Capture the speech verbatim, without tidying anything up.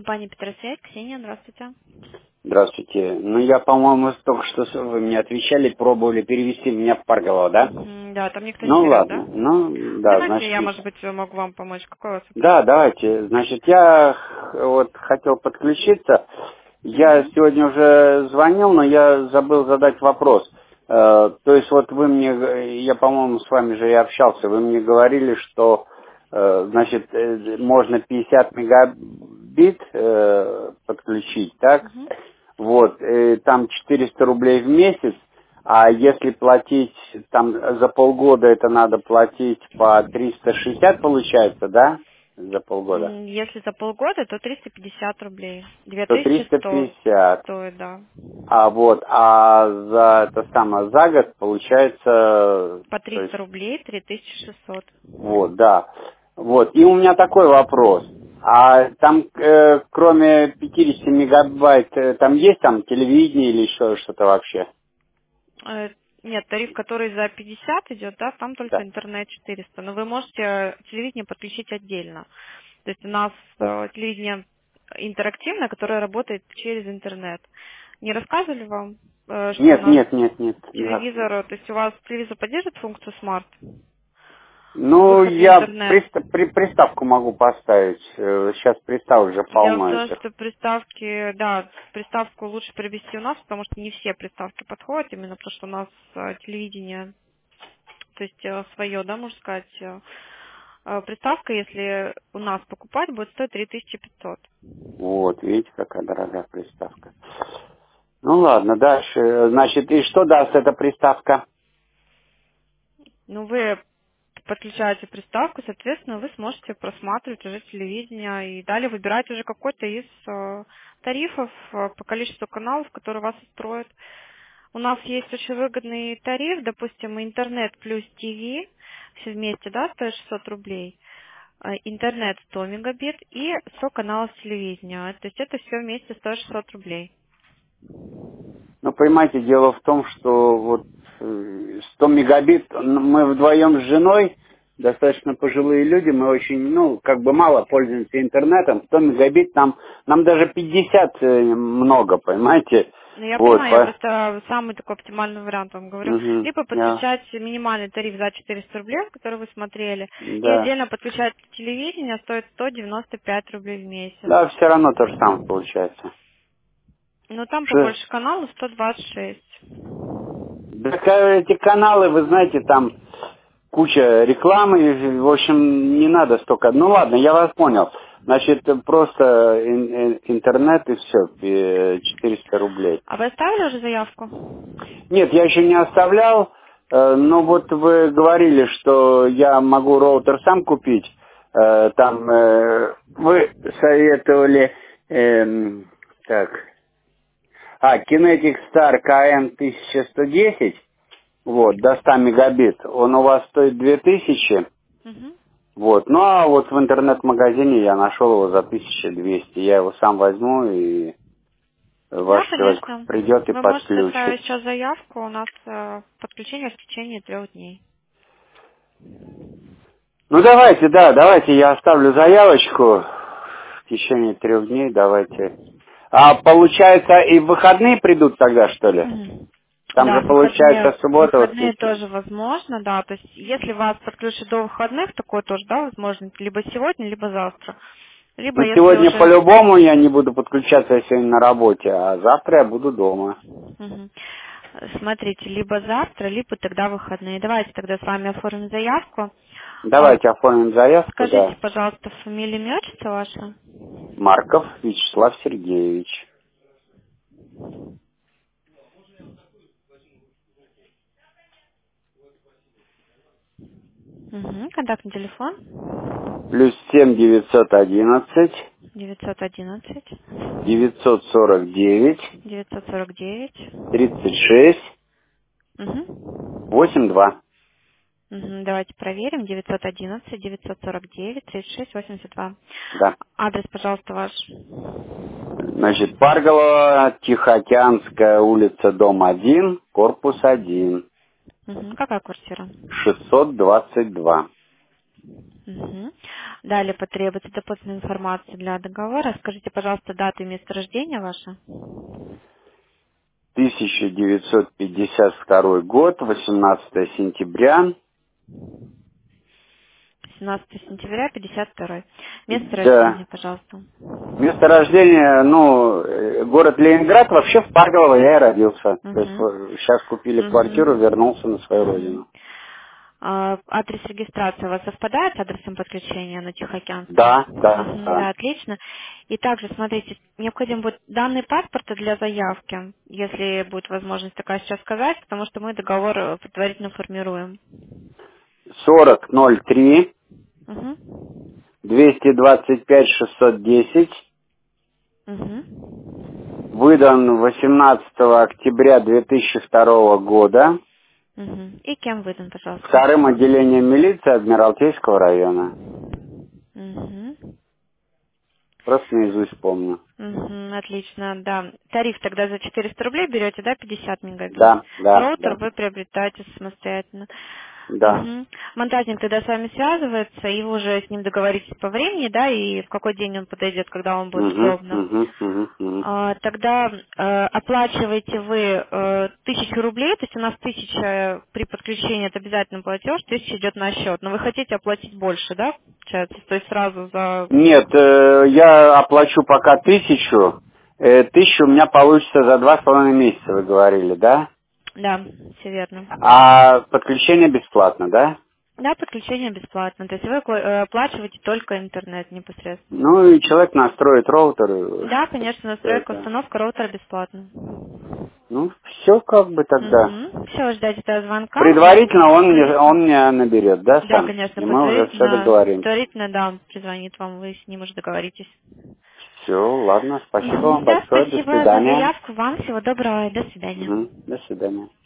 Компания Петросвязь. Ксения, здравствуйте. Здравствуйте. Ну, я, по-моему, только что с- вы мне отвечали, пробовали перевести меня в Парголово, да? Мгм, да, там никто не Ну, берет, да? ладно. Ну, да, Давайте значит, я, есть. может быть, могу вам помочь. Какой у вас вопрос? Да, давайте. Значит, я х- вот хотел подключиться. Я Мгм. сегодня уже звонил, но я забыл задать вопрос. Э, то есть вот вы мне, г- я, по-моему, с вами же и общался, вы мне говорили, что, э, значит, э, можно пятьдесят мегабит э, подключить, так? Мгм. Вот, э, там четыреста рублей в месяц, а если платить там за полгода, это надо платить по триста шестьдесят, получается, да? За полгода. М, Если за полгода, то триста пятьдесят рублей. То две тысячи триста сто пятьдесят. стоит, да. А вот, а за это самое, за год получается, По то есть, триста рублей, три тысячи шестьсот. вот, да. Вот, и у меня такой вопрос. А там, э, кроме пятьдесят мегабайт, э, там есть там телевидение или еще что-то вообще? Э, Нет, тариф, который за пятьдесят идет, да, там только Да. интернет четыреста. Но вы можете телевидение подключить отдельно. То есть у нас э, телевидение интерактивное, которое работает через интернет. Не рассказывали вам, э, что у Нет, нас нет, нет, нет. Да. телевизор, то есть у вас телевизор поддерживает функцию смарт, Ну, выход в я интернет? приста- при- приставку могу поставить. Сейчас приставок уже Дело в полно том, этих. что приставки, да, приставку лучше приобрести у нас, потому что не все приставки подходят, именно потому что у нас э, телевидение, то есть э, свое, да, можно сказать. э, э, Приставка, если у нас покупать, будет стоить три тысячи пятьсот. Вот, видите, какая дорогая приставка. Ну ладно, дальше. Значит, и что даст эта приставка? Ну, вы подключаете приставку, соответственно, вы сможете просматривать уже телевидение и далее выбирать уже какой-то из э, тарифов э, по количеству каналов, которые вас устроят. У нас есть очень выгодный тариф, допустим, интернет плюс ТВ, все вместе, да, стоит шестьсот рублей. Э, Интернет сто мегабит и сто каналов телевидения. То есть это все вместе стоит шестьсот рублей. Ну, понимаете, дело в том, что вот э, сто мегабит, н- мы вдвоем с женой, достаточно пожилые люди, мы очень, ну, как бы мало пользуемся интернетом, сто мегабит нам, нам даже пятьдесят э, много, понимаете? Ну, я Вот, понимаю, я по... просто самый такой оптимальный вариант вам говорю. Мгм, Либо я, подключать минимальный тариф за четыреста рублей, который вы смотрели, и да. отдельно подключать телевидение, стоит сто девяносто пять рублей в месяц. Да, все равно то же самое получается. Но там Что? побольше каналов, сто двадцать шесть. Да, ка- эти каналы, вы знаете, там куча рекламы, и, в общем, не надо столько. Ну ладно, я вас понял. Значит, просто ин- ин- интернет и все, четыреста рублей. А вы оставили уже заявку? Нет, я еще не оставлял, э, но вот вы говорили, что я могу роутер сам купить. Э, Там э, вы советовали, эм, так, а, Kinetic Star К М тысяча сто десять. Вот, до ста мегабит. Он у вас стоит две тысячи. Угу. Вот. Ну, а вот в интернет-магазине я нашел его за тысячу двести. Я его сам возьму, и Да, ваш человек конечно. придет и Вы можете подключит. оставить сейчас заявку, у нас э, подключение в течение трех дней. Ну, давайте, да, давайте я оставлю заявочку в течение трех дней, давайте. А получается, и в выходные придут тогда, что ли? Мгм. Там Да, же в выходные, получается в суббота, выходные воскресенье. тоже возможно, да. То есть, если вас подключат до выходных, такое тоже, да, возможно, либо сегодня, либо завтра. Либо Ну, если сегодня уже... по-любому я не буду подключаться, я сегодня на работе, а завтра я буду дома. Мгм. Смотрите, либо завтра, либо тогда выходные. Давайте тогда с вами оформим заявку. А, Давайте оформим заявку, Скажите, да. пожалуйста, фамилия, имя, отчество ваше? Марков Вячеслав Сергеевич. Угу. Контактный телефон? Плюс семь девятьсот одиннадцать девятьсот одиннадцать девятьсот сорок девять девятьсот сорок девять. тридцать шесть Угу. восемьдесят два. Мгм, давайте проверим. девятьсот одиннадцать девятьсот сорок девять тридцать шесть восемьдесят два. Да. Адрес, пожалуйста, ваш. Значит, Парголова, Тихоокеанская улица, дом один, корпус один, Мгм, какая квартира? шестьсот двадцать два. Мгм. Далее потребуется дополнительная информация для договора. Скажите, пожалуйста, дату и место рождения ваше. тысяча девятьсот пятьдесят второй год, восемнадцатое сентября. семнадцатое сентября пятьдесят второй. Место Да. рождения, пожалуйста. Место рождения, ну, э, город Ленинград, вообще в Парголово я и родился. То есть Угу. сейчас купили квартиру, Угу. вернулся на свою Угу. родину. А, адрес регистрации у вас совпадает с адресом подключения на Тихоокеанском? Да, да, Мгм, да. да, отлично. И также, смотрите, необходим будет данные паспорта для заявки, если будет возможность такая сейчас сказать, потому что мы договор э, предварительно формируем. сорок ноль три Угу. двести двадцать пять шестьсот десять. Угу. Выдан восемнадцатого октября две тысячи второго года Угу. И кем выдан, пожалуйста? вторым отделением милиции Адмиралтейского района. Угу. Просто наизусть помню. Угу, отлично, да. Тариф тогда за четыреста рублей берете, да, пятьдесят мегабит. Да, да, Роутер да. вы приобретаете самостоятельно. Да. Угу. Монтажник тогда с вами связывается, и вы уже с ним договоритесь по времени, да, и в какой день он подойдет, когда вам будет Угу, удобно. угу, угу, угу. А, Тогда э, оплачиваете вы э, тысячу рублей, то есть у нас тысяча при подключении это обязательно платеж, тысяча идет на счет. Но вы хотите оплатить больше, да, получается? То есть сразу за... Нет, э, я оплачу пока тысячу. Э, тысячу у меня получится за два с половиной месяца, вы говорили, да? Да, все верно. А подключение бесплатно, да? Да, подключение бесплатно. То есть вы кла- э, оплачиваете только интернет непосредственно. Ну и человек настроит роутер. э, Да, конечно, всё настройка, это. установка роутера бесплатно. Ну, все как бы тогда. Угу. Все, ждать этого звонка. И Предварительно он мне, предварительно. он меня наберет, да, Да, сам? конечно, И мы уже все предварительно, договоримся. предварительно, да, он позвонит вам, вы с ним уже договоритесь. Все, ладно, спасибо вам Мгм. Да, большое, до спасибо за свидания. заявку. Вам всего доброго и до свидания. Мгм, до свидания.